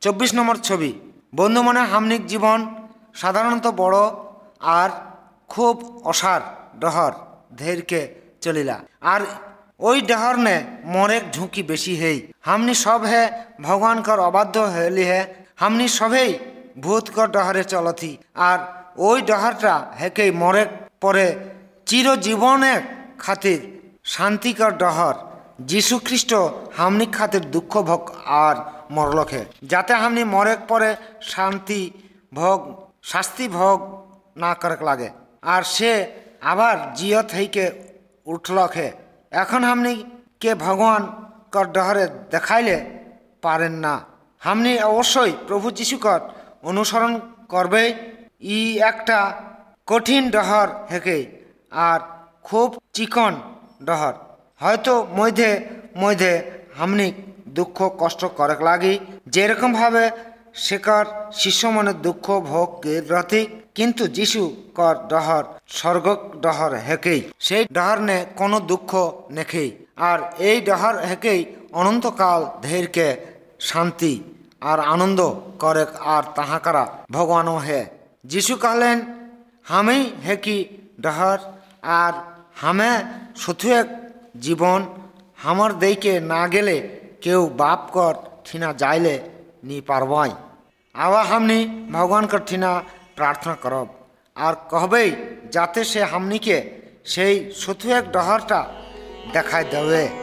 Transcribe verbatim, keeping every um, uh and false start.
চব্বিশ নম্বর ছবি। বন্ধু মনে হামনিক জীবন সাধারণত বড় আর খুব অসার ডহর ধৈর্যকে চলিলা, আর ওই ডহর নে মরেক ঝুঁকি বেশি হেই। হামনি সব হে ভগবানকর অবাধ্য হেলি হে, হামনি সবেই ভূতকর ডহরে চলথি, আর ওই ডহরটা হেকেই মরেক পরে চিরজীবনের খাতির শান্তিকর ডহর। যীশু খ্রিস্ট হামনি খাতির দুঃখ ভোগ আর মরলখে, যাতে হামনি মরেক পরে শান্তি ভোগ শাস্তি ভোগ না করক লাগে, আর সে আবার জিয়ত হইকে উঠলখে। এখন হামনি কে ভগবান কর ডহরে দেখাইলে পারেন না। হামনি অবশ্যই প্রভু যীশুকর অনুসরণ করবে। ই একটা কঠিন ডহর হেকে আর খুব চিকন ডহর। হয়তো মধ্যে মধ্যে হামনি দুঃখ কষ্ট করক লাগি, যেরকমভাবে শেখর শিষ্য মনে দুঃখ ভোগ রথি, কিন্তু যিশু কর ডহর স্বর্গ ডহর হেকেই, সেই ডহর নে কোনো দুঃখ নেখেই, আর এই ডহর হেকেই অনন্তকাল ধৈর্যকে শান্তি আর আনন্দ করে, আর তাহাকারা ভগবানও হে। যিশু कहलेन হামি হেকি ডহর, আর হামে শুধু এক জীবন হামর দেইকে না গেলে কেউ বাপ কর ঠিনা যাইলে নি পারবাই। আবার হামনি ভগবান কর ঠিনা প্রার্থনা করব আর कहबे যাতে সে হামনিকে সেই শুধু এক ডহরটা দেখায় দেবে।